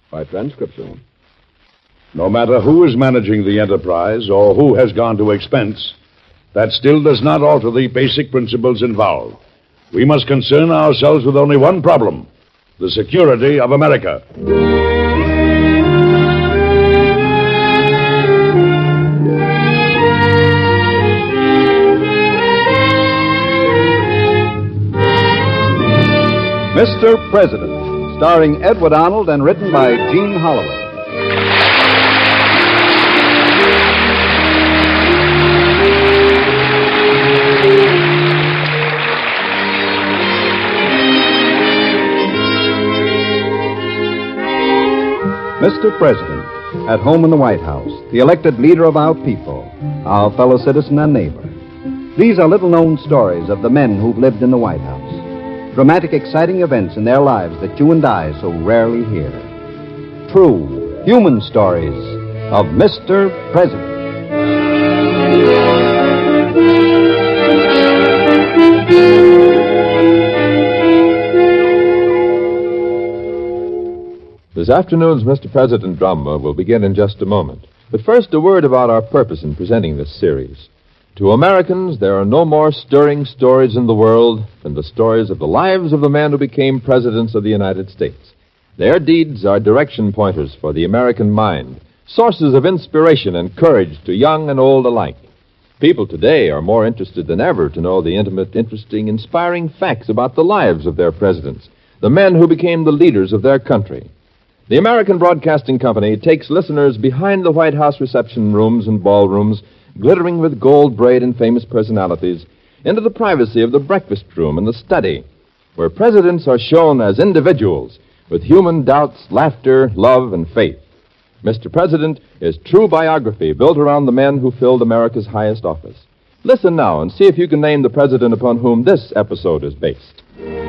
By transcription. No matter who is managing the enterprise or who has gone to expense, that still does not alter the basic principles involved. We must concern ourselves with only one problem: the security of America. Mr. President, starring Edward Arnold and written by Gene Holloway. Mr. President, at home in the White House, the elected leader of our people, our fellow citizen and neighbor. These are little-known stories of the men who've lived in the White House. Dramatic, exciting events in their lives that you and I so rarely hear. True, human stories of Mr. President. This afternoon's Mr. President drama will begin in just a moment. But first, a word about our purpose in presenting this series. To Americans, there are no more stirring stories in the world than the stories of the lives of the men who became presidents of the United States. Their deeds are direction pointers for the American mind, sources of inspiration and courage to young and old alike. People today are more interested than ever to know the intimate, interesting, inspiring facts about the lives of their presidents, the men who became the leaders of their country. The American Broadcasting Company takes listeners behind the White House reception rooms and ballrooms, glittering with gold braid and famous personalities, into the privacy of the breakfast room and the study, where presidents are shown as individuals with human doubts, laughter, love, and faith. Mr. President is true biography built around the men who filled America's highest office. Listen now and see if you can name the president upon whom this episode is based.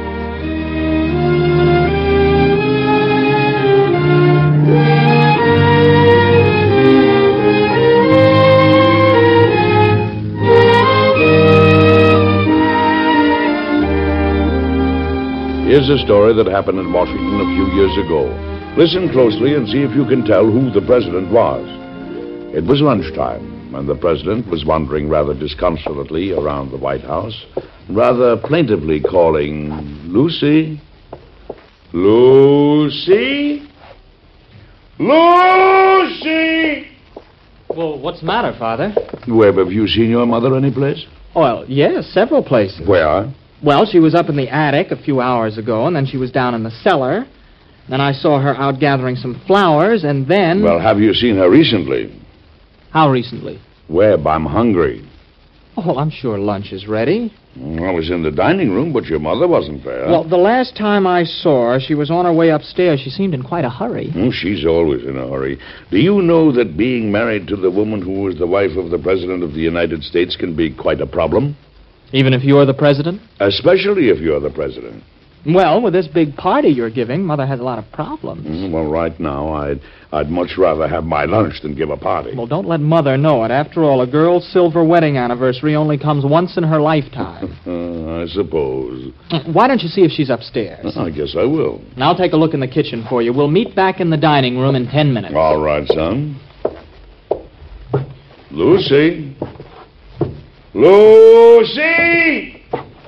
Here's a story that happened in Washington a few years ago. Listen closely and see if you can tell who the president was. It was lunchtime, and the president was wandering rather disconsolately around the White House, rather plaintively calling, "Lucy? Lucy? Lucy!" Well, what's the matter, Father? Where have you seen your mother anyplace? Well, yes, several places. Where? Well, she was up in the attic a few hours ago, and then she was down in the cellar. Then I saw her out gathering some flowers, and then... Well, have you seen her recently? How recently? Webb, I'm hungry. Oh, well, I'm sure lunch is ready. I was in the dining room, but your mother wasn't there. Well, the last time I saw her, she was on her way upstairs. She seemed in quite a hurry. She's always in a hurry. Do you know that being married to the woman who was the wife of the President of the United States can be quite a problem? Even if you're the president? Especially if you're the president. Well, with this big party you're giving, Mother has a lot of problems. Well, right now, I'd much rather have my lunch than give a party. Well, don't let Mother know it. After all, a girl's silver wedding anniversary only comes once in her lifetime. I suppose. Why don't you see if she's upstairs? I guess I will. And I'll take a look in the kitchen for you. We'll meet back in the dining room in 10 minutes. All right, son. Lucy? Lucy!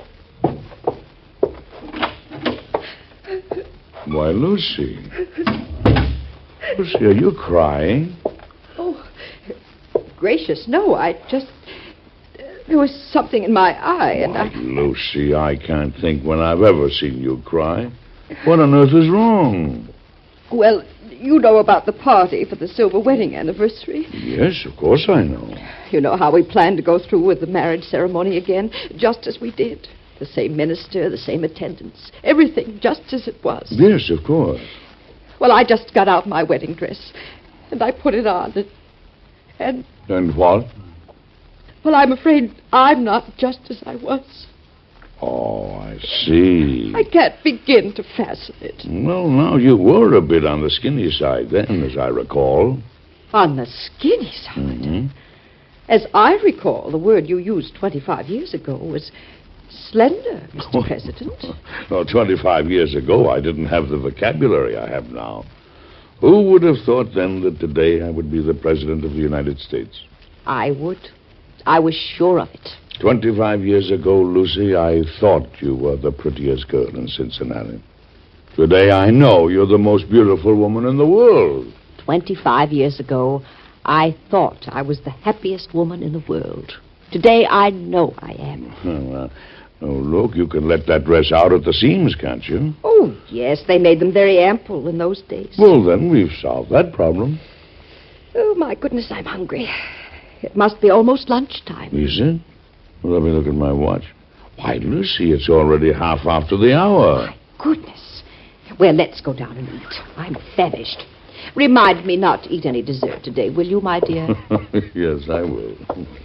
Why, Lucy. Lucy, are you crying? Oh, gracious, no. There was something in my eye, and Why, Lucy, I can't think when I've ever seen you cry. What on earth is wrong? Well, you know about the party for the silver wedding anniversary. Yes, of course I know. You know how we planned to go through with the marriage ceremony again, just as we did. The same minister, the same attendants, everything just as it was. Yes, of course. Well, I just got out my wedding dress, and I put it on, and... And what? Well, I'm afraid I'm not just as I was. Oh, I see. I can't begin to fasten it. Well, now, you were a bit on the skinny side then, as I recall. On the skinny side? Mm-hmm. As I recall, the word you used 25 years ago was slender, Mr. President. Well, 25 years ago, I didn't have the vocabulary I have now. Who would have thought then that today I would be the President of the United States? I would. I was sure of it. 25 years ago, Lucy, I thought you were the prettiest girl in Cincinnati. Today I know you're the most beautiful woman in the world. 25 years ago, I thought I was the happiest woman in the world. Today I know I am. Look, you can let that dress out at the seams, can't you? Oh, yes, they made them very ample in those days. Well, then we've solved that problem. Oh, my goodness, I'm hungry. It must be almost lunchtime. Is it? Well, let me look at my watch. Why, Lucy, it's already half after the hour. My goodness. Well, let's go down and eat. I'm famished. Remind me not to eat any dessert today, will you, my dear? Yes, I will.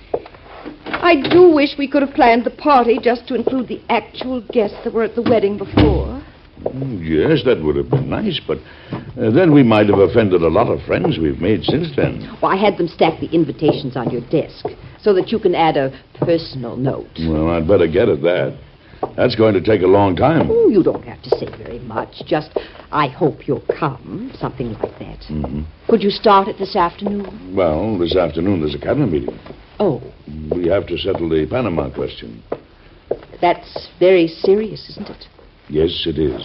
I do wish we could have planned the party just to include the actual guests that were at the wedding before. Yes, that would have been nice, but then we might have offended a lot of friends we've made since then. Well, I had them stack the invitations on your desk so that you can add a personal note. Well, I'd better get at that. That's going to take a long time. Oh, you don't have to say very much. Just, I hope you'll come, something like that. Mm-hmm. Could you start it this afternoon? Well, this afternoon there's a cabinet meeting. Oh. We have to settle the Panama question. That's very serious, isn't it? Yes, it is.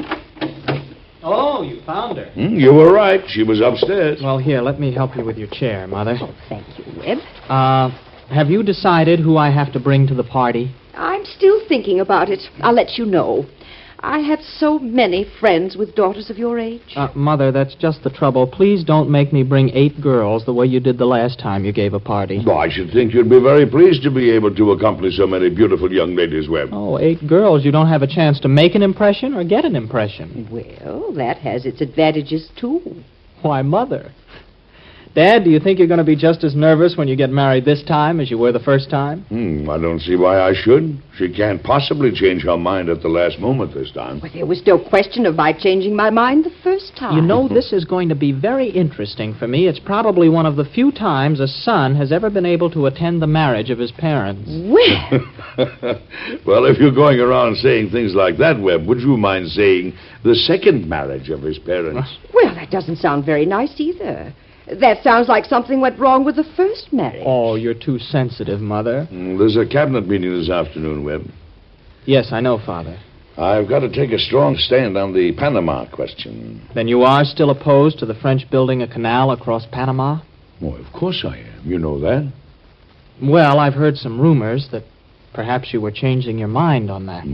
Oh, you found her. You were right. She was upstairs. Well, here, let me help you with your chair, Mother. Oh, thank you, Webb. Have you decided who I have to bring to the party? I'm still thinking about it. I'll let you know. I have so many friends with daughters of your age. Mother, that's just the trouble. Please don't make me bring 8 girls the way you did the last time you gave a party. Oh, I should think you'd be very pleased to be able to accomplish so many beautiful young ladies, Webb. Oh, 8 girls. You don't have a chance to make an impression or get an impression. Well, that has its advantages, too. Why, Mother. Dad, do you think you're going to be just as nervous when you get married this time as you were the first time? I don't see why I should. She can't possibly change her mind at the last moment this time. Well, there was no question of my changing my mind the first time. You know, this is going to be very interesting for me. It's probably one of the few times a son has ever been able to attend the marriage of his parents. Well. Well, if you're going around saying things like that, Webb, would you mind saying the second marriage of his parents? Well, that doesn't sound very nice either. That sounds like something went wrong with the first marriage. Oh, you're too sensitive, Mother. There's a cabinet meeting this afternoon, Webb. Yes, I know, Father. I've got to take a strong stand on the Panama question. Then you are still opposed to the French building a canal across Panama? Oh, of course I am. You know that. Well, I've heard some rumors that perhaps you were changing your mind on that.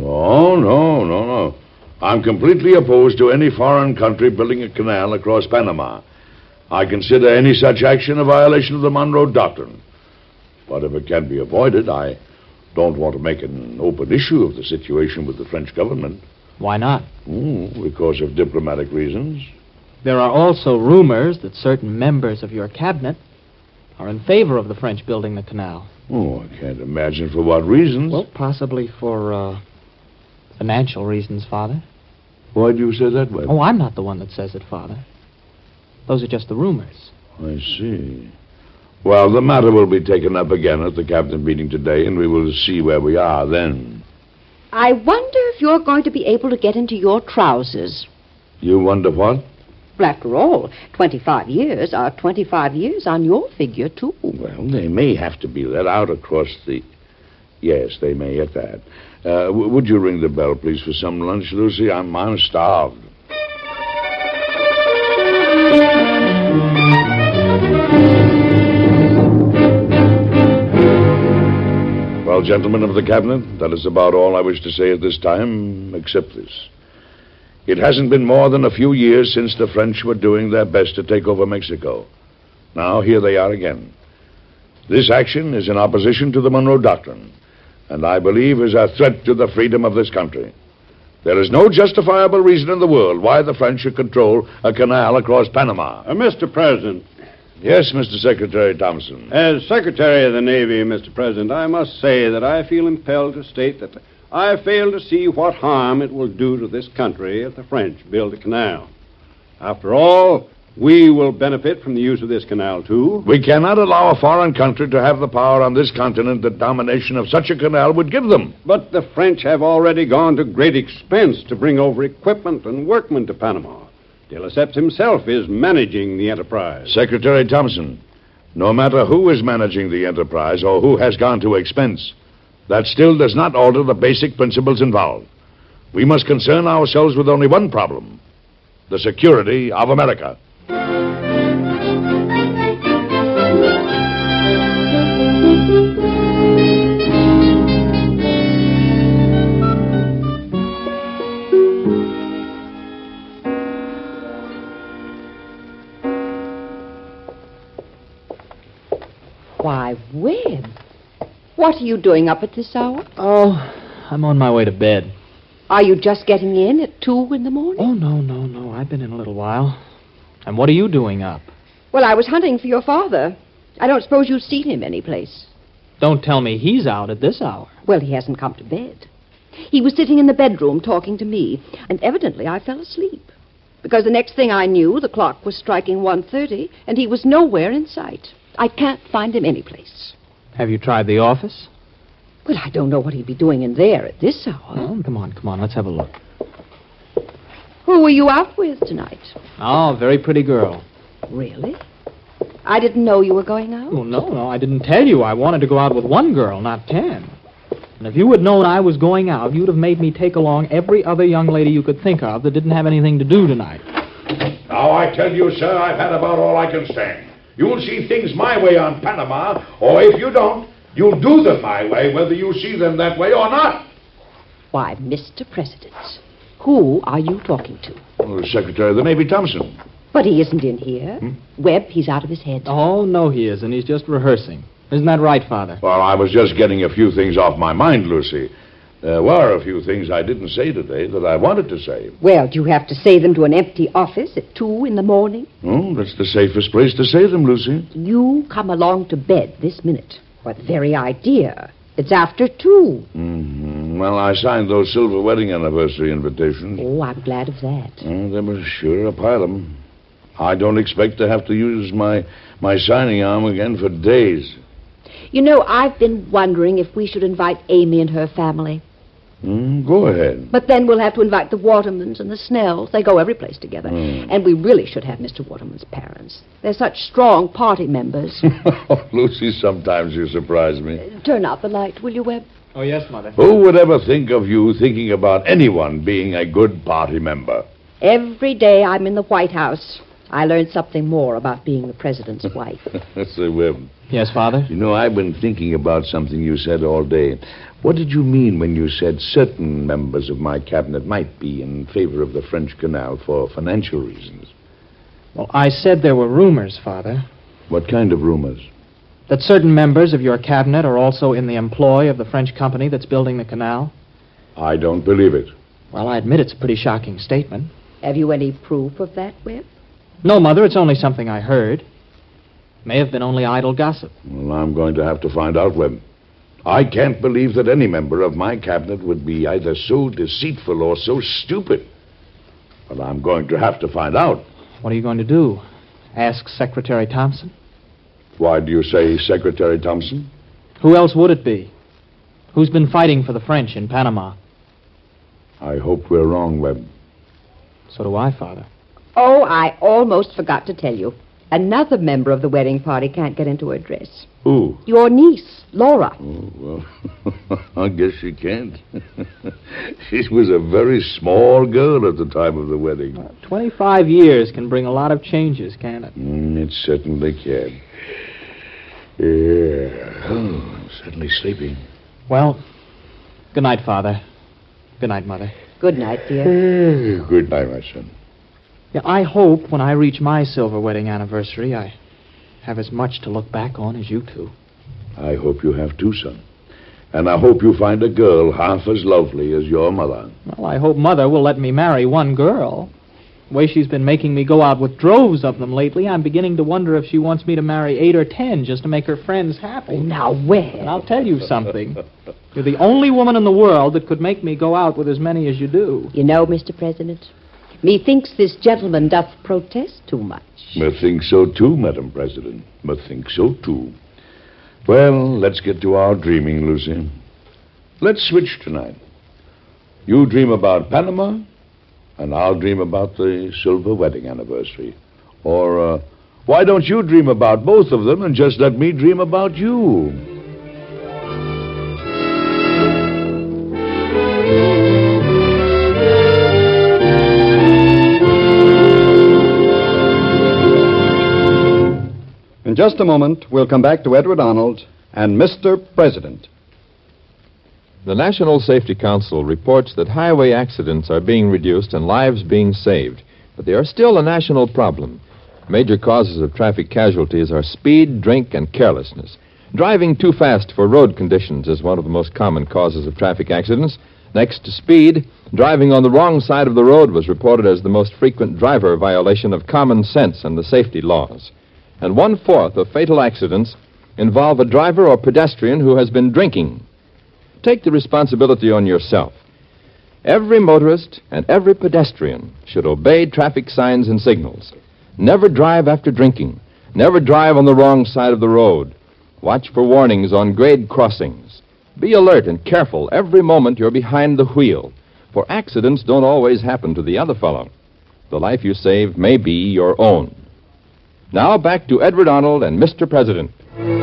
No. I'm completely opposed to any foreign country building a canal across Panama. I consider any such action a violation of the Monroe Doctrine. But if it can be avoided, I don't want to make an open issue of the situation with the French government. Why not? Because of diplomatic reasons. There are also rumors that certain members of your cabinet are in favor of the French building the canal. Oh, I can't imagine for what reasons. Well, possibly for financial reasons, Father. Why do you say that, Webb? Oh, I'm not the one that says it, Father. Those are just the rumors. I see. Well, the matter will be taken up again at the cabinet meeting today, and we will see where we are then. I wonder if you're going to be able to get into your trousers. You wonder what? Well, after all, 25 years are 25 years on your figure, too. Well, they may have to be let out across the... Yes, they may at that. Would you ring the bell, please, for some lunch, Lucy? I'm starved. Well, gentlemen of the cabinet, that is about all I wish to say at this time, except this. It hasn't been more than a few years since the French were doing their best to take over Mexico. Now, here they are again. This action is in opposition to the Monroe Doctrine, and I believe is a threat to the freedom of this country. There is no justifiable reason in the world why the French should control a canal across Panama. Mr. President. Yes, Mr. Secretary Thompson. As Secretary of the Navy, Mr. President, I must say that I feel impelled to state that I fail to see what harm it will do to this country if the French build a canal. After all, we will benefit from the use of this canal, too. We cannot allow a foreign country to have the power on this continent that domination of such a canal would give them. But the French have already gone to great expense to bring over equipment and workmen to Panama. De Lesseps himself is managing the enterprise. Secretary Thompson, no matter who is managing the enterprise or who has gone to expense, that still does not alter the basic principles involved. We must concern ourselves with only one problem: the security of America. Why, Webb, what are you doing up at this hour? Oh, I'm on my way to bed. Are you just getting in at 2 in the morning? Oh, no. I've been in a little while. And what are you doing up? Well, I was hunting for your father. I don't suppose you've seen him anyplace. Don't tell me he's out at this hour. Well, he hasn't come to bed. He was sitting in the bedroom talking to me, and evidently I fell asleep. Because the next thing I knew, the clock was striking 1:30, and he was nowhere in sight. I can't find him anyplace. Have you tried the office? Well, I don't know what he'd be doing in there at this hour. Oh, come on. Let's have a look. Who were you out with tonight? Oh, very pretty girl. Really? I didn't know you were going out. Well, no, I didn't tell you. I wanted to go out with one girl, not 10. And if you had known I was going out, you'd have made me take along every other young lady you could think of that didn't have anything to do tonight. Now, I tell you, sir, I've had about all I can stand. You'll see things my way on Panama, or if you don't, you'll do them my way, whether you see them that way or not. Why, Mr. President, who are you talking to? Oh, Secretary of the Navy Thompson. But he isn't in here. Webb, he's out of his head. Oh, no, he isn't. He's just rehearsing. Isn't that right, Father? Well, I was just getting a few things off my mind, Lucy. There were a few things I didn't say today that I wanted to say. Well, do you have to say them to an empty office at 2 in the morning? Oh, that's the safest place to say them, Lucy. You come along to bed this minute. What the very idea. It's after 2. Mm-hmm. Well, I signed those silver wedding anniversary invitations. Oh, I'm glad of that. There was sure a pile of them. I don't expect to have to use my signing arm again for days. You know, I've been wondering if we should invite Amy and her family. Go ahead. But then we'll have to invite the Watermans and the Snells. They go every place together. And we really should have Mr. Waterman's parents. They're such strong party members. Oh, Lucy, sometimes you surprise me. Turn out the light, will you, Webb? Oh, yes, Mother. Who would ever think of you thinking about anyone being a good party member? Every day I'm in the White House, I learn something more about being the president's wife. Say, Webb. Yes, Father? You know, I've been thinking about something you said all day. What did you mean when you said certain members of my cabinet might be in favor of the French Canal for financial reasons? Well, I said there were rumors, Father. What kind of rumors? That certain members of your cabinet are also in the employ of the French company that's building the canal. I don't believe it. Well, I admit it's a pretty shocking statement. Have you any proof of that, Webb? No, Mother, it's only something I heard. May have been only idle gossip. Well, I'm going to have to find out, Webb. I can't believe that any member of my cabinet would be either so deceitful or so stupid. But I'm going to have to find out. What are you going to do? Ask Secretary Thompson? Why do you say Secretary Thompson? Who else would it be? Who's been fighting for the French in Panama? I hope we're wrong, Webb. So do I, Father. Oh, I almost forgot to tell you. Another member of the wedding party can't get into her dress. Who? Your niece, Laura. Oh, well, I guess she can't. She was a very small girl at the time of the wedding. 25 years can bring a lot of changes, can't it? It certainly can. Yeah. Oh, I'm certainly sleepy. Well, good night, Father. Good night, Mother. Good night, dear. Good night, my son. Yeah, I hope when I reach my silver wedding anniversary, I have as much to look back on as you two. I hope you have too, son. And I hope you find a girl half as lovely as your mother. Well, I hope Mother will let me marry one girl. The way she's been making me go out with droves of them lately, I'm beginning to wonder if she wants me to marry 8 or 10 just to make her friends happy. Oh, now, Webb. And I'll tell you something. You're the only woman in the world that could make me go out with as many as you do. You know, Mr. President, methinks this gentleman doth protest too much. Methinks so too, Madam President. Methinks so too. Well, let's get to our dreaming, Lucy. Let's switch tonight. You dream about Panama, And I'll dream about the silver wedding anniversary. Or, why don't you dream about both of them and just let me dream about you? In just a moment, we'll come back to Edward Arnold and Mr. President. The National Safety Council reports that highway accidents are being reduced and lives being saved, but they are still a national problem. Major causes of traffic casualties are speed, drink, and carelessness. Driving too fast for road conditions is one of the most common causes of traffic accidents. Next to speed, driving on the wrong side of the road was reported as the most frequent driver violation of common sense and the safety laws. And 1/4 of fatal accidents involve a driver or pedestrian who has been drinking. Take the responsibility on yourself. Every motorist and every pedestrian should obey traffic signs and signals. Never drive after drinking. Never drive on the wrong side of the road. Watch for warnings on grade crossings. Be alert and careful every moment you're behind the wheel, for accidents don't always happen to the other fellow. The life you save may be your own. Now back to Edward Arnold and Mr. President.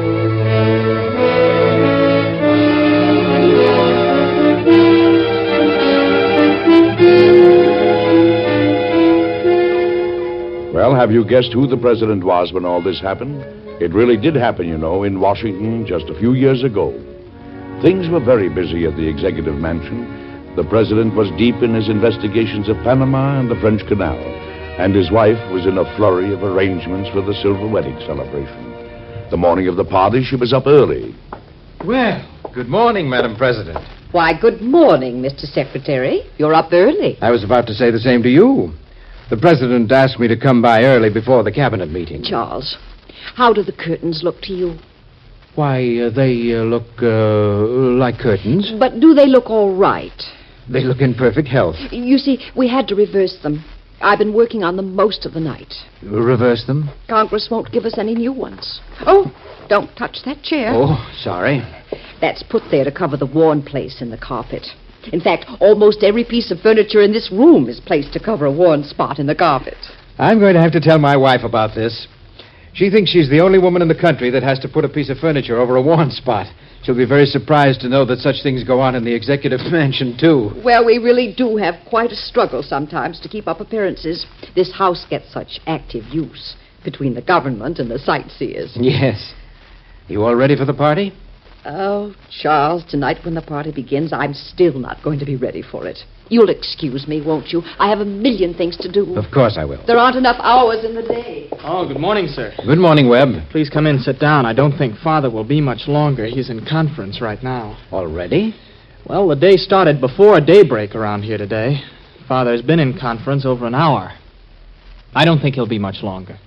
Well, have you guessed who the president was when all this happened? It really did happen, you know, in Washington just a few years ago. Things were very busy at the executive mansion. The president was deep in his investigations of Panama and the French Canal, and his wife was in a flurry of arrangements for the silver wedding celebration. The morning of the party, she was up early. Well, good morning, Madam President. Why, good morning, Mr. Secretary. You're up early. I was about to say the same to you. The President asked me to come by early before the cabinet meeting. Charles, how do the curtains look to you? Why, they look like curtains. But do they look all right? They look in perfect health. You see, we had to reverse them. I've been working on them most of the night. Reverse them? Congress won't give us any new ones. Oh, don't touch that chair. Oh, sorry. That's put there to cover the worn place in the carpet. In fact, almost every piece of furniture in this room is placed to cover a worn spot in the carpet. I'm going to have to tell my wife about this. She thinks she's the only woman in the country that has to put a piece of furniture over a worn spot. She'll be very surprised to know that such things go on in the executive mansion, too. Well, we really do have quite a struggle sometimes to keep up appearances. This house gets such active use between the government and the sightseers. Yes. You all ready for the party? Oh, Charles, tonight when the party begins, I'm still not going to be ready for it. You'll excuse me, won't you? I have a million things to do. Of course I will. There aren't enough hours in the day. Oh, good morning, sir. Good morning, Webb. Please come in, sit down. I don't think Father will be much longer. He's in conference right now. Already? Well, the day started before daybreak around here today. Father's been in conference over an hour. I don't think he'll be much longer.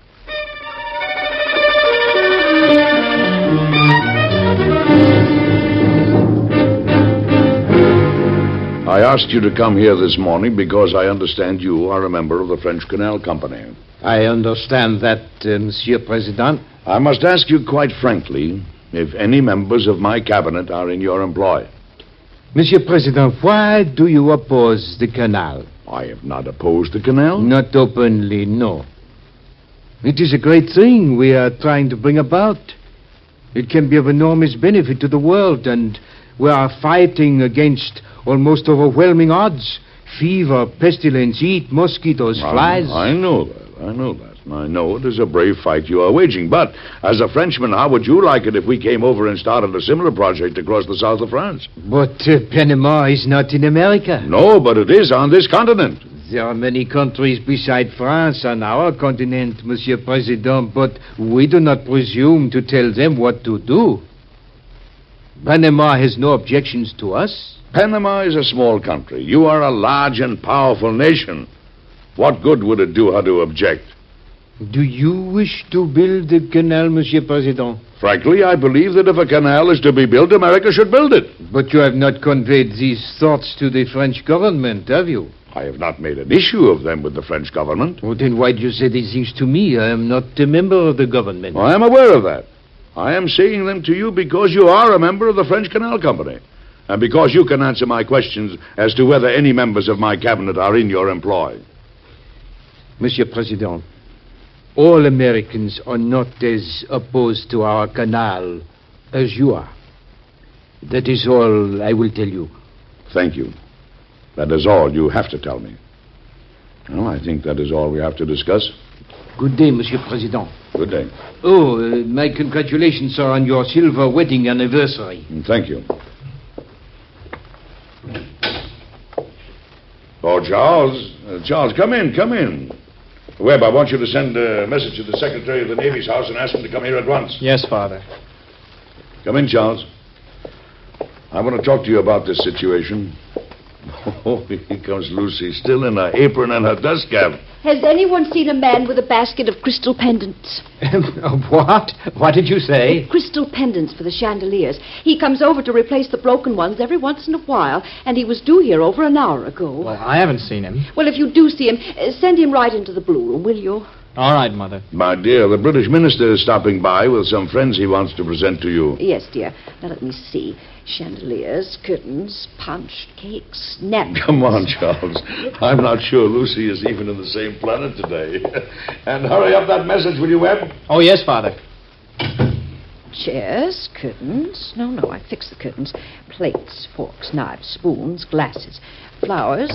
I asked you to come here this morning because I understand you are a member of the French Canal Company. I understand that, Monsieur President. I must ask you quite frankly if any members of my cabinet are in your employ. Monsieur President, why do you oppose the canal? I have not opposed the canal. Not openly, no. It is a great thing we are trying to bring about. It can be of enormous benefit to the world, and we are fighting against almost overwhelming odds. Fever, pestilence, heat, mosquitoes, flies. I know that. I know it is a brave fight you are waging. But as a Frenchman, how would you like it if we came over and started a similar project across the south of France? But Panama is not in America. No, but it is on this continent. There are many countries beside France on our continent, Monsieur President, but we do not presume to tell them what to do. Panama has no objections to us. Panama is a small country. You are a large and powerful nation. What good would it do her to object? Do you wish to build a canal, Monsieur President? Frankly, I believe that if a canal is to be built, America should build it. But you have not conveyed these thoughts to the French government, have you? I have not made an issue of them with the French government. Well, then why do you say these things to me? I am not a member of the government. I am aware of that. I am saying them to you because you are a member of the French Canal Company. And because you can answer my questions as to whether any members of my cabinet are in your employ. Monsieur President, all Americans are not as opposed to our canal as you are. That is all I will tell you. Thank you. That is all you have to tell me. Well, I think that is all we have to discuss. Good day, Monsieur President. Good day. Oh, my congratulations, sir, on your silver wedding anniversary. Thank you. Oh, Charles. Charles, come in, come in. Webb, I want you to send a message to the Secretary of the Navy's house and ask him to come here at once. Yes, Father. Come in, Charles. I want to talk to you about this situation. Oh, here comes Lucy, still in her apron and her dust cap. Has anyone seen a man with a basket of crystal pendants? What? What did you say? Crystal pendants for the chandeliers. He comes over to replace the broken ones every once in a while, and he was due here over an hour ago. Well, I haven't seen him. Well, if you do see him, send him right into the blue room, will you? All right, Mother. My dear, the British minister is stopping by with some friends he wants to present to you. Yes, dear. Now, let me see. Chandeliers, curtains, punch, cakes, napkins. Come on, Charles. I'm not sure Lucy is even in the same planet today. And hurry up that message, will you, Webb? Oh, yes, Father. Chairs, curtains. No, I fixed the curtains. Plates, forks, knives, spoons, glasses. Flowers.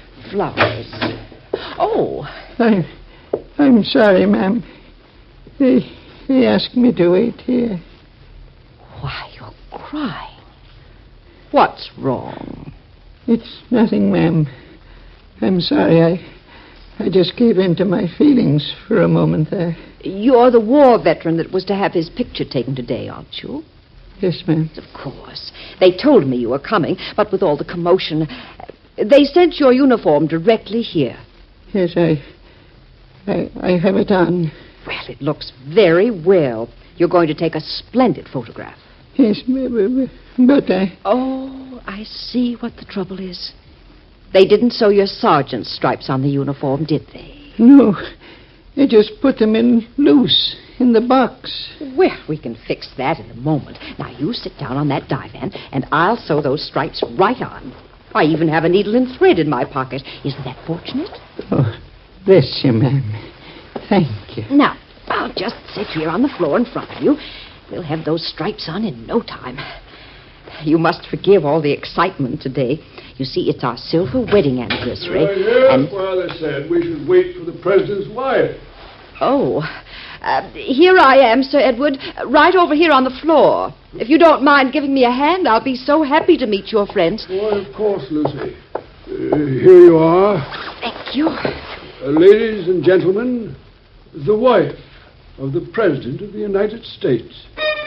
Oh. I'm sorry, ma'am. They asked me to wait here. Why, you're crying. What's wrong? It's nothing, ma'am. I'm sorry. I just gave in to my feelings for a moment there. You're the war veteran that was to have his picture taken today, aren't you? Yes, ma'am. Of course. They told me you were coming, but with all the commotion, they sent your uniform directly here. Yes, I have it on. Well, it looks very well. You're going to take a splendid photograph. Yes, but I... Oh, I see what the trouble is. They didn't sew your sergeant's stripes on the uniform, did they? No. They just put them in loose in the box. Well, we can fix that in a moment. Now, you sit down on that divan, and I'll sew those stripes right on. I even have a needle and thread in my pocket. Isn't that fortunate? Oh, bless you, ma'am. Thank you. Now, I'll just sit here on the floor in front of you. We'll have those stripes on in no time. You must forgive all the excitement today. You see, it's our silver wedding anniversary. And Father said we should wait for the president's wife. Oh, here I am, Sir Edward, right over here on the floor. If you don't mind giving me a hand, I'll be so happy to meet your friends. Why, of course, Lucy. Here you are. Thank you. Ladies and gentlemen, the wife of the President of the United States.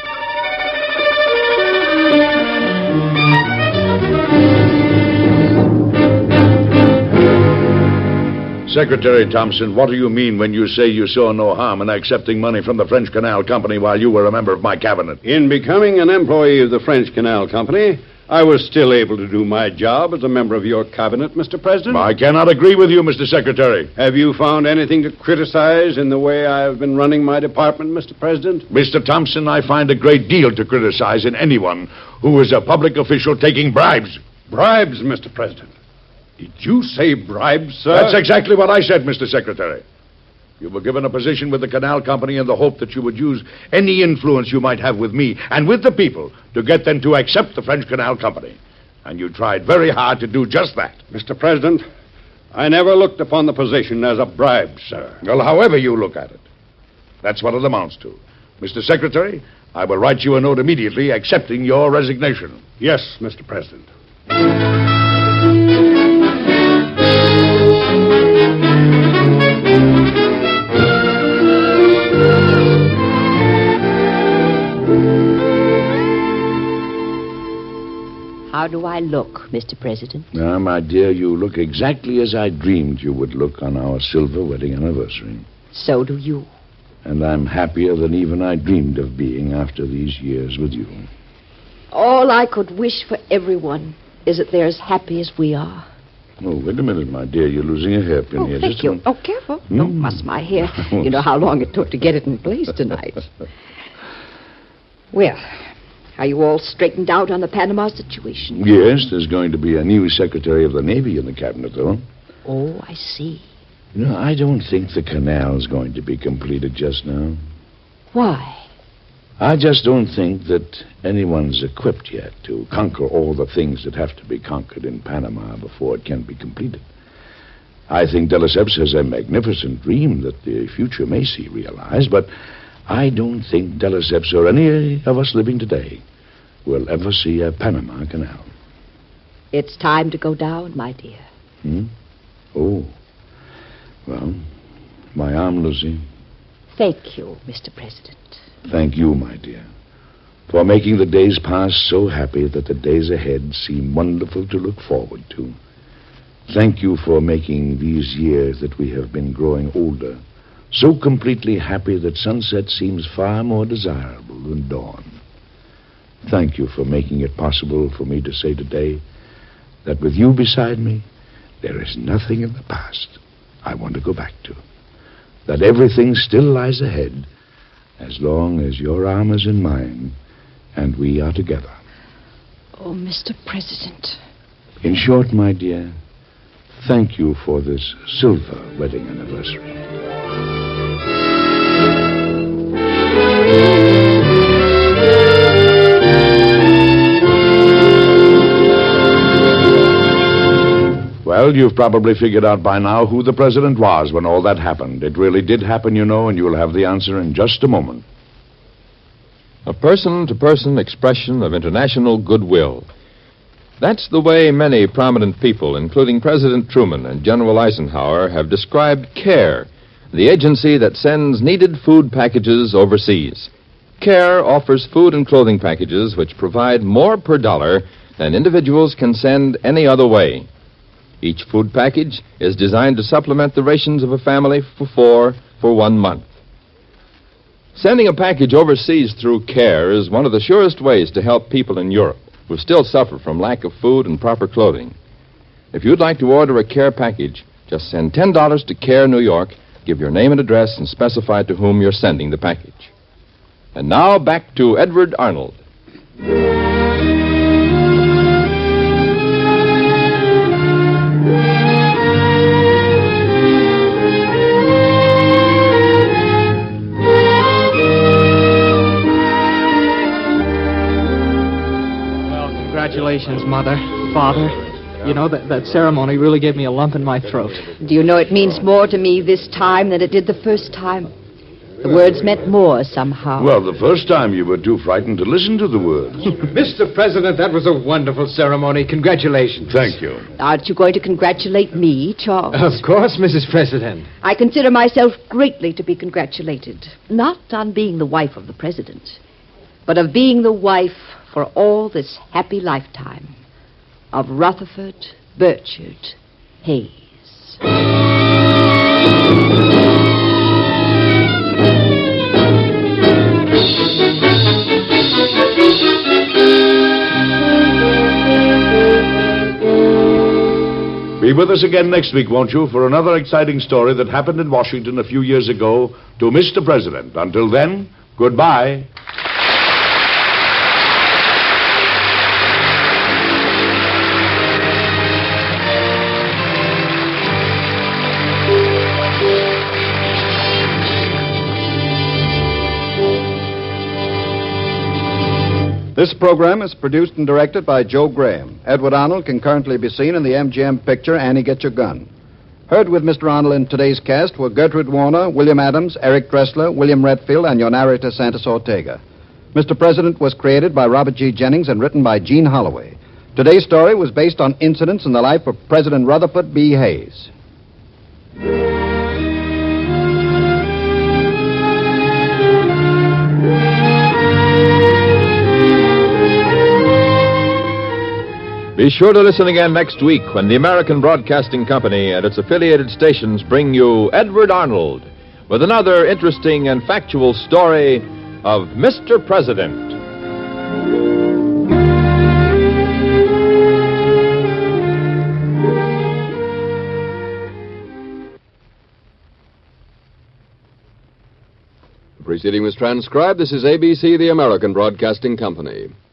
Secretary Thompson, what do you mean when you say you saw no harm in accepting money from the French Canal Company while you were a member of my cabinet? In becoming an employee of the French Canal Company, I was still able to do my job as a member of your cabinet, Mr. President. I cannot agree with you, Mr. Secretary. Have you found anything to criticize in the way I've been running my department, Mr. President? Mr. Thompson, I find a great deal to criticize in anyone who is a public official taking bribes. Bribes, Mr. President. Did you say bribes, sir? That's exactly what I said, Mr. Secretary. You were given a position with the Canal Company in the hope that you would use any influence you might have with me and with the people to get them to accept the French Canal Company. And you tried very hard to do just that. Mr. President, I never looked upon the position as a bribe, sir. Well, however you look at it, that's what it amounts to. Mr. Secretary, I will write you a note immediately accepting your resignation. Yes, Mr. President. How do I look, Mr. President? Now, my dear, you look exactly as I dreamed you would look on our silver wedding anniversary. So do you. And I'm happier than even I dreamed of being after these years with you. All I could wish for everyone is that they're as happy as we are. Oh, wait a minute, my dear. You're losing a hairpin here. Thank you. Oh, careful. Don't muss my hair. You know how long it took to get it in place tonight. Well, Are you all straightened out on the Panama situation? Yes, there's going to be a new Secretary of the Navy in the cabinet, though. Oh, I see. You know, I don't think the canal's going to be completed just now. Why? I just don't think that anyone's equipped yet to conquer all the things that have to be conquered in Panama before it can be completed. I think De Lesseps has a magnificent dream that the future may see realized, but I don't think De Lesseps or any of us living today will ever see a Panama Canal. It's time to go down, my dear. Oh. Well, my arm, Lucy. Thank you, Mr. President. Thank you, my dear, for making the days pass so happy that the days ahead seem wonderful to look forward to. Thank you for making these years that we have been growing older so completely happy that sunset seems far more desirable than dawn. Thank you for making it possible for me to say today that with you beside me, there is nothing in the past I want to go back to. That everything still lies ahead as long as your arm is in mine and we are together. Oh, Mr. President. In short, my dear, thank you for this silver wedding anniversary. Well, you've probably figured out by now who the president was when all that happened. It really did happen, you know, and you'll have the answer in just a moment. A person-to-person expression of international goodwill. That's the way many prominent people, including President Truman and General Eisenhower, have described CARE, the agency that sends needed food packages overseas. CARE offers food and clothing packages which provide more per dollar than individuals can send any other way. Each food package is designed to supplement the rations of a family for 1 month. Sending a package overseas through CARE is one of the surest ways to help people in Europe who still suffer from lack of food and proper clothing. If you'd like to order a CARE package, just send $10 to CARE New York, give your name and address, and specify to whom you're sending the package. And now back to Edward Arnold. Congratulations, Mother, Father. You know, that ceremony really gave me a lump in my throat. Do you know it means more to me this time than it did the first time? The words meant more somehow. Well, the first time you were too frightened to listen to the words. Mr. President, that was a wonderful ceremony. Congratulations. Thank you. Aren't you going to congratulate me, Charles? Of course, Mrs. President. I consider myself greatly to be congratulated. Not on being the wife of the president, but of being the wife for all this happy lifetime of Rutherford Burchard Hayes. Be with us again next week, won't you, for another exciting story that happened in Washington a few years ago to Mr. President. Until then, goodbye. This program is produced and directed by Joe Graham. Edward Arnold can currently be seen in the MGM picture Annie Get Your Gun. Heard with Mr. Arnold in today's cast were Gertrude Warner, William Adams, Eric Dressler, William Redfield, and your narrator, Santos Ortega. Mr. President was created by Robert G. Jennings and written by Gene Holloway. Today's story was based on incidents in the life of President Rutherford B. Hayes. Be sure to listen again next week when the American Broadcasting Company and its affiliated stations bring you Edward Arnold with another interesting and factual story of Mr. President. The proceeding was transcribed. This is ABC, the American Broadcasting Company.